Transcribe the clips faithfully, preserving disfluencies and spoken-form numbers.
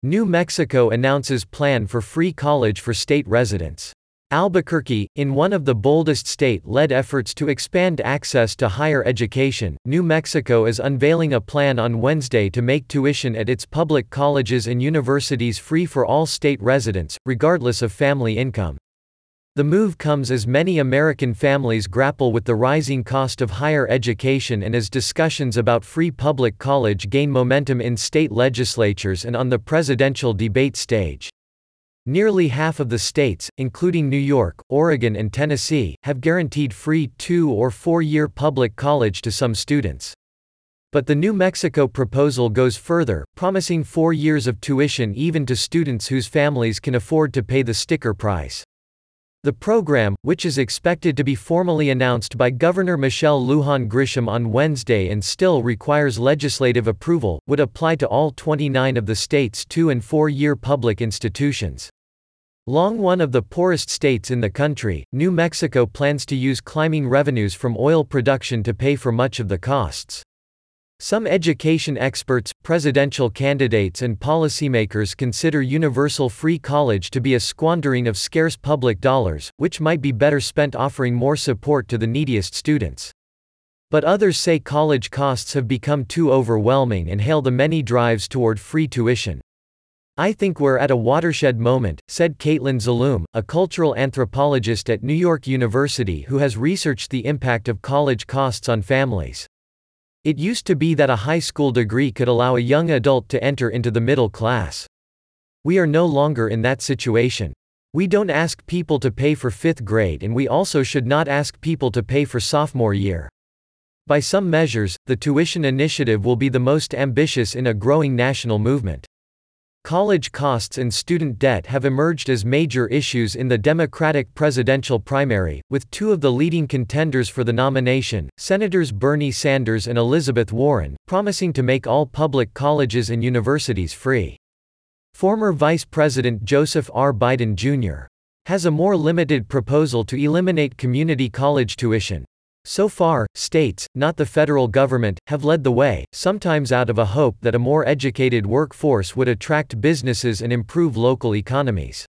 New Mexico announces plan for free college for state residents. Albuquerque, in one of the boldest state-led efforts to expand access to higher education, New Mexico is unveiling a plan on Wednesday to make tuition at its public colleges and universities free for all state residents, regardless of family income. The move comes as many American families grapple with the rising cost of higher education and as discussions about free public college gain momentum in state legislatures and on the presidential debate stage. Nearly half of the states, including New York, Oregon and Tennessee, have guaranteed free two- or four-year public college to some students. But the New Mexico proposal goes further, promising four years of tuition even to students whose families can afford to pay the sticker price. The program, which is expected to be formally announced by Governor Michelle Lujan Grisham on Wednesday and still requires legislative approval, would apply to all twenty-nine of the state's two- and four-year public institutions. Long one of the poorest states in the country, New Mexico plans to use climbing revenues from oil production to pay for much of the costs. Some education experts, presidential candidates and policymakers consider universal free college to be a squandering of scarce public dollars, which might be better spent offering more support to the neediest students. But others say college costs have become too overwhelming and hail the many drives toward free tuition. "I think we're at a watershed moment," said Caitlin Zaloom, a cultural anthropologist at New York University who has researched the impact of college costs on families. "It used to be that a high school degree could allow a young adult to enter into the middle class. We are no longer in that situation. We don't ask people to pay for fifth grade and we also should not ask people to pay for sophomore year. By some measures, the tuition initiative will be the most ambitious in a growing national movement." College costs and student debt have emerged as major issues in the Democratic presidential primary, with two of the leading contenders for the nomination, Senators Bernie Sanders and Elizabeth Warren, promising to make all public colleges and universities free. Former Vice President Joseph R. Biden Junior has a more limited proposal to eliminate community college tuition. So far, states, not the federal government, have led the way, sometimes out of a hope that a more educated workforce would attract businesses and improve local economies.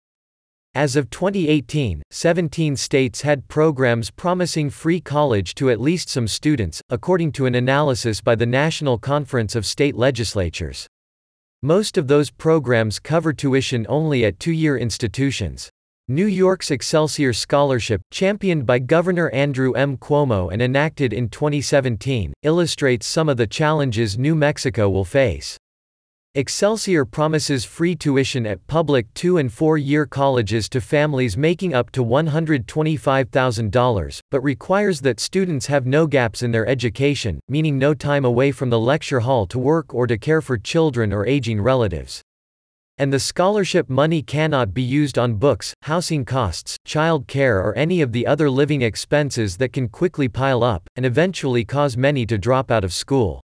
As of twenty eighteen, seventeen states had programs promising free college to at least some students, according to an analysis by the National Conference of State Legislatures. Most of those programs cover tuition only at two-year institutions. New York's Excelsior Scholarship, championed by Governor Andrew M. Cuomo and enacted in twenty seventeen, illustrates some of the challenges New Mexico will face. Excelsior promises free tuition at public two- and four-year colleges to families making up to one hundred twenty-five thousand dollars, but requires that students have no gaps in their education, meaning no time away from the lecture hall to work or to care for children or aging relatives. And the scholarship money cannot be used on books, housing costs, child care or any of the other living expenses that can quickly pile up, and eventually cause many to drop out of school.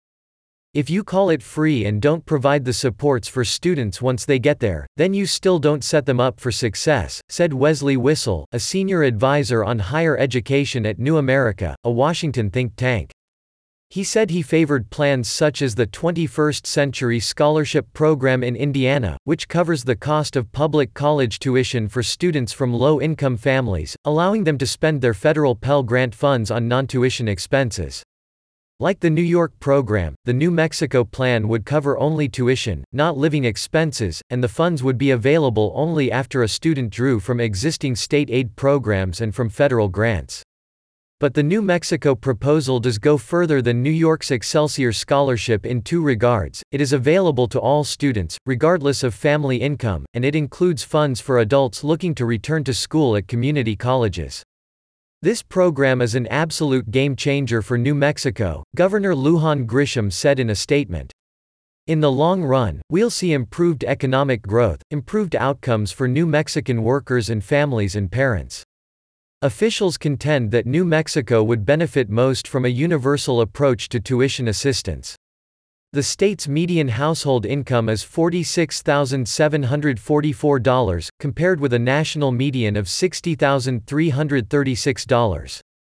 If you call it free and don't provide the supports for students once they get there, then you still don't set them up for success, said Wesley Wissel, a senior advisor on higher education at New America, a Washington think tank. He said he favored plans such as the twenty-first Century Scholarship Program in Indiana, which covers the cost of public college tuition for students from low-income families, allowing them to spend their federal Pell Grant funds on non-tuition expenses. Like the New York program, the New Mexico plan would cover only tuition, not living expenses, and the funds would be available only after a student drew from existing state aid programs and from federal grants. But the New Mexico proposal does go further than New York's Excelsior Scholarship in two regards: it is available to all students, regardless of family income, and it includes funds for adults looking to return to school at community colleges. This program is an absolute game changer for New Mexico, Governor Lujan Grisham said in a statement. In the long run, we'll see improved economic growth, improved outcomes for New Mexican workers and families and parents. Officials contend that New Mexico would benefit most from a universal approach to tuition assistance. The state's median household income is forty-six thousand seven hundred forty-four dollars, compared with a national median of sixty thousand three hundred thirty-six dollars.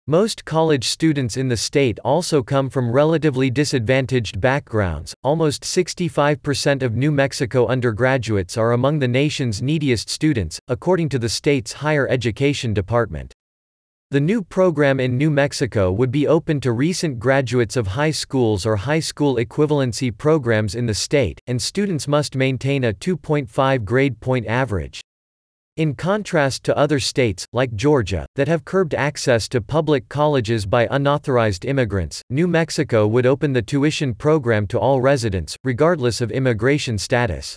Most college students in the state also come from relatively disadvantaged backgrounds. Almost sixty-five percent of New Mexico undergraduates are among the nation's neediest students, according to the state's higher education department. The new program in New Mexico would be open to recent graduates of high schools or high school equivalency programs in the state, and students must maintain a two point five grade point average. In contrast to other states, like Georgia, that have curbed access to public colleges by unauthorized immigrants, New Mexico would open the tuition program to all residents, regardless of immigration status.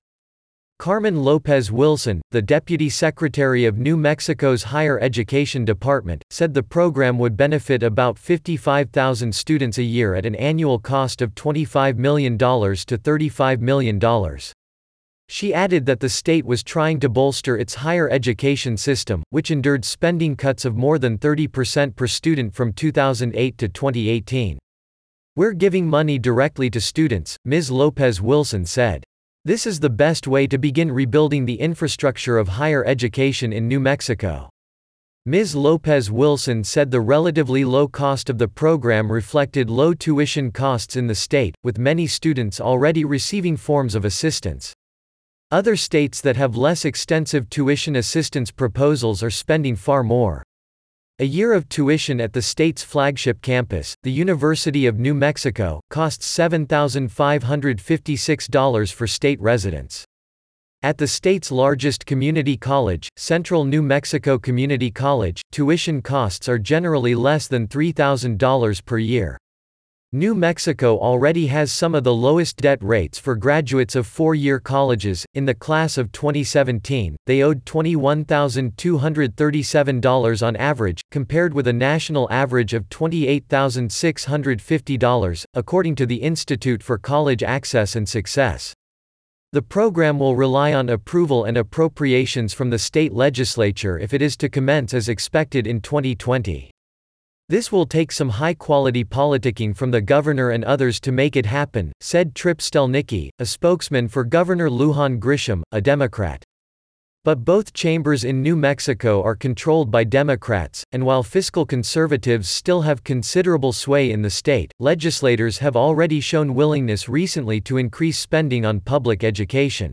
Carmen Lopez Wilson, the Deputy Secretary of New Mexico's Higher Education Department, said the program would benefit about fifty-five thousand students a year at an annual cost of twenty-five million to thirty-five million dollars. She added that the state was trying to bolster its higher education system, which endured spending cuts of more than thirty percent per student from two thousand eight to twenty eighteen. "We're giving money directly to students," Miz Lopez Wilson said. "This is the best way to begin rebuilding the infrastructure of higher education in New Mexico." Miz Lopez Wilson said the relatively low cost of the program reflected low tuition costs in the state, with many students already receiving forms of assistance. Other states that have less extensive tuition assistance proposals are spending far more. A year of tuition at the state's flagship campus, the University of New Mexico, costs seven thousand five hundred fifty-six dollars for state residents. At the state's largest community college, Central New Mexico Community College, tuition costs are generally less than three thousand dollars per year. New Mexico already has some of the lowest debt rates for graduates of four-year colleges. In the class of twenty seventeen, they owed twenty-one thousand two hundred thirty-seven dollars on average, compared with a national average of twenty-eight thousand six hundred fifty dollars, according to the Institute for College Access and Success. The program will rely on approval and appropriations from the state legislature if it is to commence as expected in twenty twenty. "This will take some high-quality politicking from the governor and others to make it happen," said Tripp Stelnicki, a spokesman for Governor Lujan Grisham, a Democrat. But both chambers in New Mexico are controlled by Democrats, and while fiscal conservatives still have considerable sway in the state, legislators have already shown willingness recently to increase spending on public education.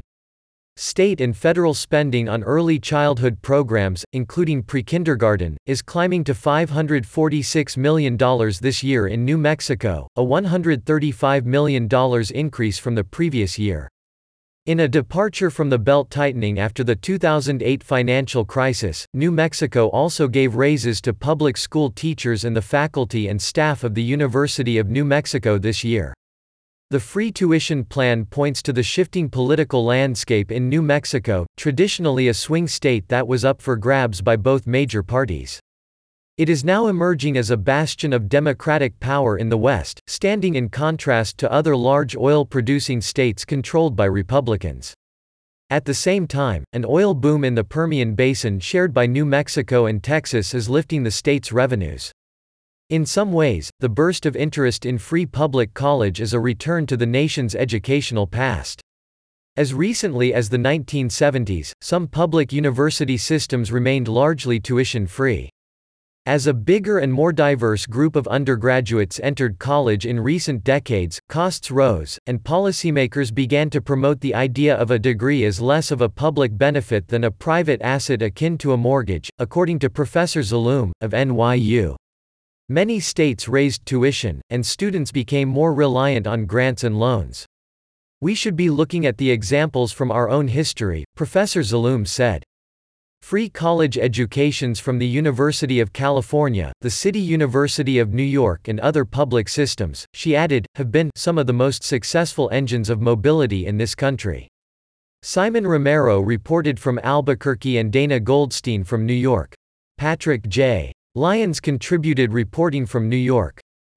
State and federal spending on early childhood programs, including pre-kindergarten, is climbing to five hundred forty-six million dollars this year in New Mexico, a one hundred thirty-five million dollars increase from the previous year. In a departure from the belt-tightening after the two thousand eight financial crisis, New Mexico also gave raises to public school teachers and the faculty and staff of the University of New Mexico this year. The free tuition plan points to the shifting political landscape in New Mexico, traditionally a swing state that was up for grabs by both major parties. It is now emerging as a bastion of Democratic power in the West, standing in contrast to other large oil-producing states controlled by Republicans. At the same time, an oil boom in the Permian Basin shared by New Mexico and Texas is lifting the state's revenues. In some ways, the burst of interest in free public college is a return to the nation's educational past. As recently as the nineteen seventies, some public university systems remained largely tuition-free. As a bigger and more diverse group of undergraduates entered college in recent decades, costs rose, and policymakers began to promote the idea of a degree as less of a public benefit than a private asset akin to a mortgage, according to Professor Zaloom, of N Y U. Many states raised tuition, and students became more reliant on grants and loans. "We should be looking at the examples from our own history," Professor Zaloom said. Free college educations from the University of California, the City University of New York and other public systems, she added, have been some of the most successful engines of mobility in this country. Simon Romero reported from Albuquerque and Dana Goldstein from New York. Patrick J. Lyons contributed reporting from New York.